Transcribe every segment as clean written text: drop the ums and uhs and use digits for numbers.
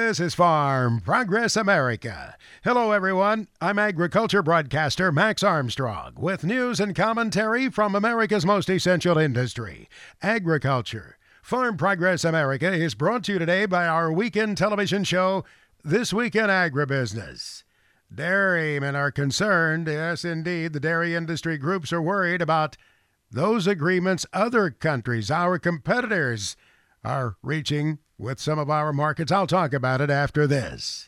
This is Farm Progress America. Hello, everyone. I'm agriculture broadcaster Max Armstrong with news and commentary from America's most essential industry, agriculture. Farm Progress America is brought to you today by our weekend television show, This Week in Agribusiness. Dairymen are concerned. Yes, indeed, the dairy industry groups are worried about those agreements other countries, our competitors, are reaching with some of our markets. I'll talk about it after this.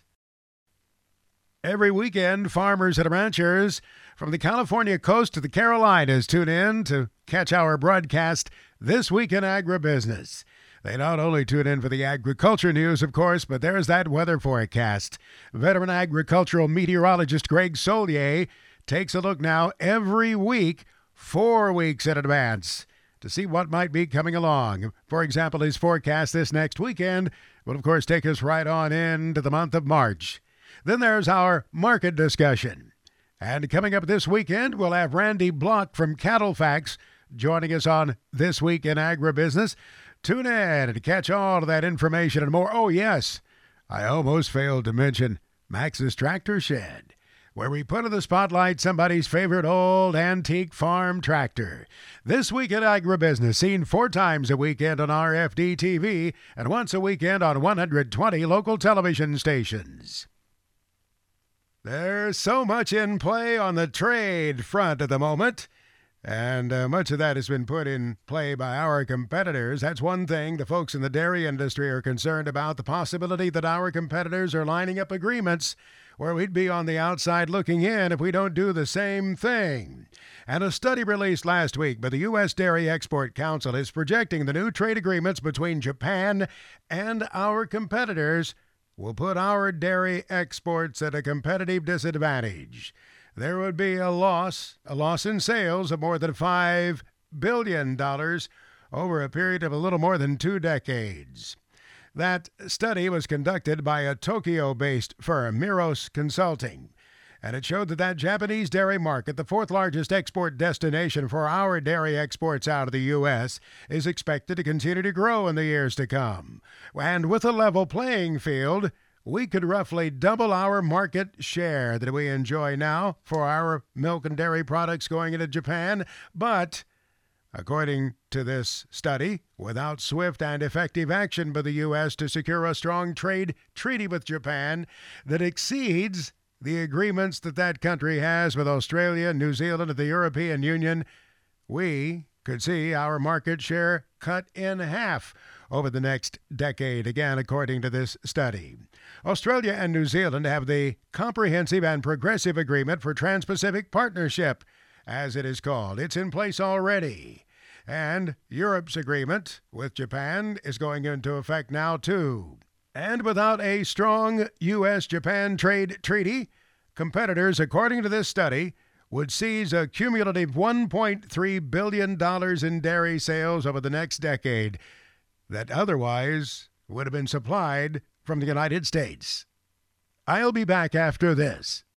Every weekend, farmers and ranchers from the California coast to the Carolinas tune in to catch our broadcast, This Week in Agribusiness. They not only tune in for the agriculture news, of course, but there's that weather forecast. Veteran agricultural meteorologist Greg Solier takes a look now every week, 4 weeks in advance, to see what might be coming along. For example, his forecast this next weekend will, of course, take us right on into the month of March. Then there's our market discussion. And coming up this weekend, we'll have Randy Block from Cattle Facts joining us on This Week in Agribusiness. Tune in to catch all of that information and more. Oh, yes, I almost failed to mention Max's Tractor Shed, where we put in the spotlight somebody's favorite old antique farm tractor. This Week in Agribusiness, seen 4 times a weekend on RFD TV and once a weekend on 120 local television stations. There's so much in play on the trade front at the moment, and much of that has been put in play by our competitors. That's one thing the folks in the dairy industry are concerned about, the possibility that our competitors are lining up agreements where we'd be on the outside looking in if we don't do the same thing. And a study released last week by the U.S. Dairy Export Council is projecting the new trade agreements between Japan and our competitors will put our dairy exports at a competitive disadvantage. There would be a loss in sales of more than $5 billion over a period of a little more than 2 decades. That study was conducted by a Tokyo-based firm, Miros Consulting, and it showed that Japanese dairy market, the 4th largest export destination for our dairy exports out of the U.S., is expected to continue to grow in the years to come. And with a level playing field, we could roughly double our market share that we enjoy now for our milk and dairy products going into Japan. But according to this study, without swift and effective action by the U.S. to secure a strong trade treaty with Japan that exceeds the agreements that country has with Australia, New Zealand, and the European Union, we could see our market share cut in half over the next decade, again, according to this study. Australia and New Zealand have the Comprehensive and Progressive Agreement for Trans-Pacific Partnership, as it is called. It's in place already. And Europe's agreement with Japan is going into effect now, too. And without a strong U.S.-Japan trade treaty, competitors, according to this study, would seize a cumulative $1.3 billion in dairy sales over the next decade that otherwise would have been supplied from the United States. I'll be back after this.